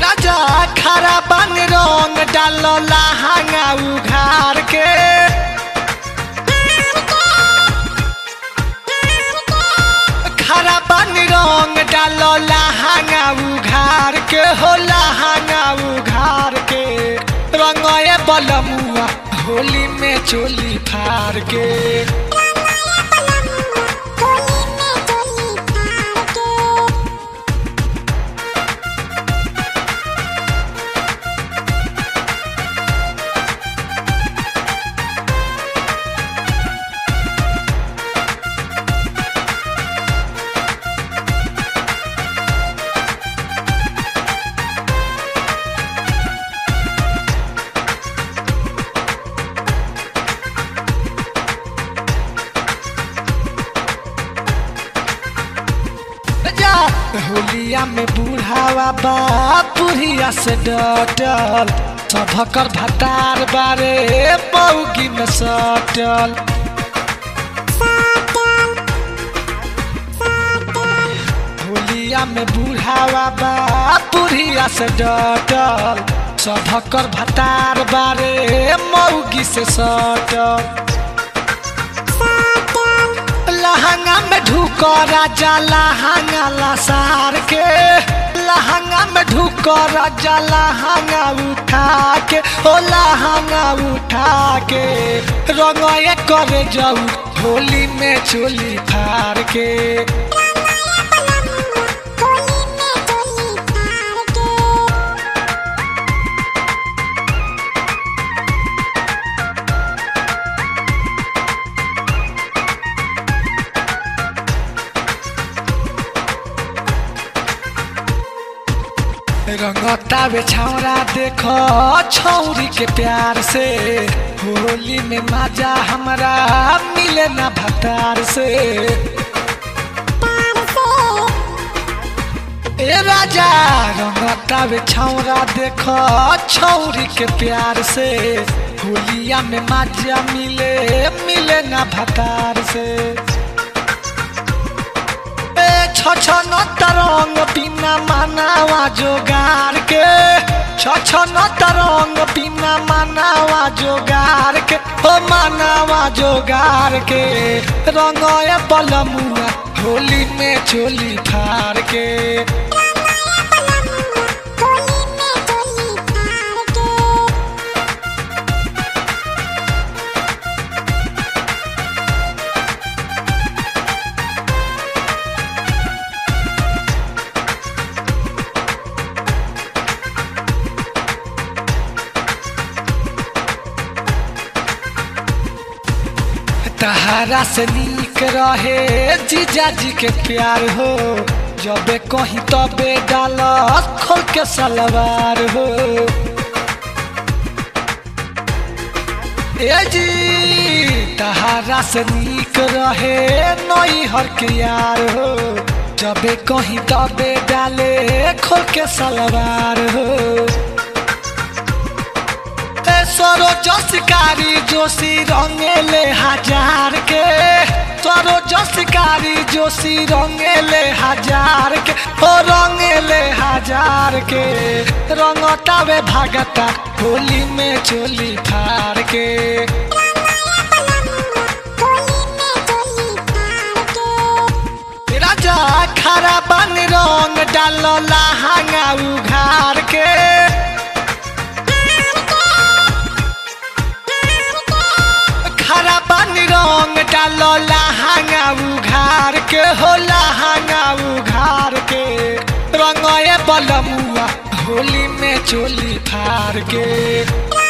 राजा खरा बन रंग डालो लहंगा उघार के खरा बन रंग डालो लहंगा उघार के हो लहंगा उघार के रंगए बलमुआ होली में चोली फार के होलिया में बूढ़ावा बा बुढ़िया से डटल सभकर भतार बारे पौगी में सटल होलिया में बूढ़ावा बा बुढ़िया से डटल सभकर भतार बारे मौगी से सटल लहंगा में ढुको राजा लहंगा लसार के लहंगा में ढुको राजा लहंगा उठा के ओ लहंगा उठा के रंगए करे जाऊ होली में चोली फार के रंगता वे छौरा देखो छौरी के प्यार से होली में मजा हमारा मिले ना भतार से ए राजा रंगता वे छौरा देखो छौरी के प्यार से होलिया में मजा मिले ना भतार से छछन तरंग बिना मनावा जोगार के छछन तरंग बिना मनावा जोगार के हो मनावा जोगार के रंगए बलमुआ होली में चोली फार के तहारा से नीक रहे जीजा जी के प्यार हो जबे कहीं तबे डाल खोल के सलवार हो ए जी तहारा से नीक रहे नई हर के यार हो जबे कहीं तबे डाले खोल के सलवार हो सरोज शिकारी जोशी रंगेले हजार के सरोज शिकारी जोशी रंगेले हजार के ओ रंगेले हजार के रंगता वे भागता होली में चोली फार के राजा खरा बन रंग डालो लहंगा उघार के रंग डालो लहंगा उघार के हो लहंगा उघार के रंगए बलमुआ होली में चोली फार के